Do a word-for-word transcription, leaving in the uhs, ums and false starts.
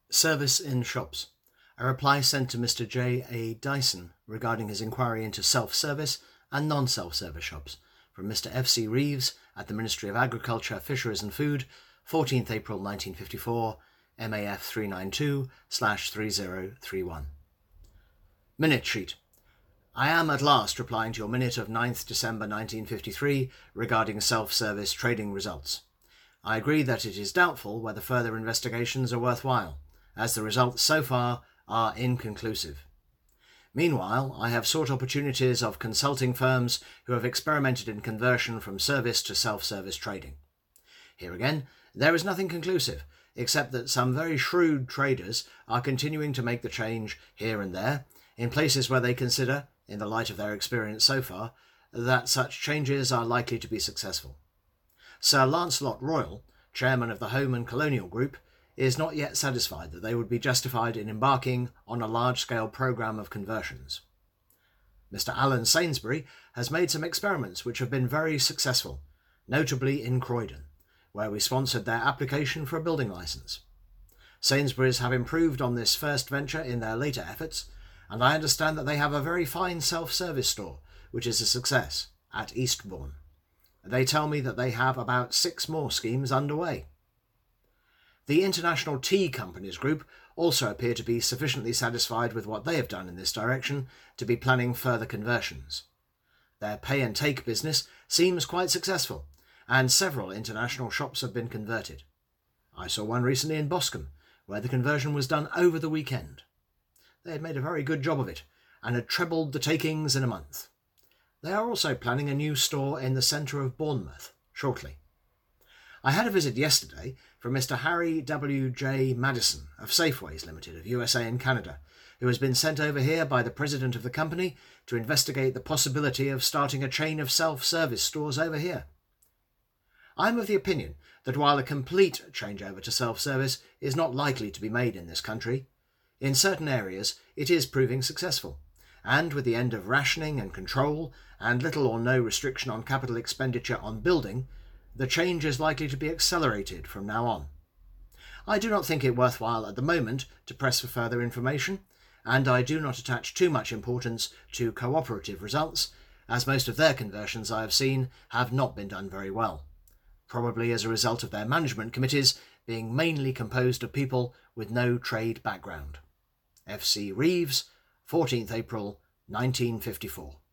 Service in shops. A reply sent to Mister J A Dyson regarding his inquiry into self-service and non-self-service shops from Mister F C Reeves at the Ministry of Agriculture, Fisheries and Food, fourteenth April nineteen fifty-four, M A F three ninety-two slash three zero three one. Minute sheet. I am at last replying to your minute of ninth December nineteen fifty-three regarding self-service trading results. I agree that it is doubtful whether further investigations are worthwhile, as the results so far are inconclusive. Meanwhile, I have sought opportunities of consulting firms who have experimented in conversion from service to self-service trading. Here again, there is nothing conclusive, except that some very shrewd traders are continuing to make the change here and there, in places where they consider, in the light of their experience so far, that such changes are likely to be successful. Sir Lancelot Royal, chairman of the Home and Colonial Group, is not yet satisfied that they would be justified in embarking on a large-scale programme of conversions. Mister Alan Sainsbury has made some experiments which have been very successful, notably in Croydon, where we sponsored their application for a building licence. Sainsbury's have improved on this first venture in their later efforts, and I understand that they have a very fine self-service store, which is a success, at Eastbourne. They tell me that they have about six more schemes underway. The International Tea Companies Group also appear to be sufficiently satisfied with what they have done in this direction to be planning further conversions. Their pay-and-take business seems quite successful, and several international shops have been converted. I saw one recently in Boscombe, where the conversion was done over the weekend. They had made a very good job of it, and had trebled the takings in a month. They are also planning a new store in the centre of Bournemouth shortly. I had a visit yesterday from Mister Harry W. J. Madison of Safeways Limited of U S A and Canada, who has been sent over here by the president of the company to investigate the possibility of starting a chain of self-service stores over here. I am of the opinion that while a complete changeover to self-service is not likely to be made in this country, in certain areas it is proving successful, and with the end of rationing and control and little or no restriction on capital expenditure on building, the change is likely to be accelerated from now on. I do not think it worthwhile at the moment to press for further information, and I do not attach too much importance to cooperative results, as most of their conversions I have seen have not been done very well, probably as a result of their management committees being mainly composed of people with no trade background. F C Reeves, fourteenth April nineteen fifty-four.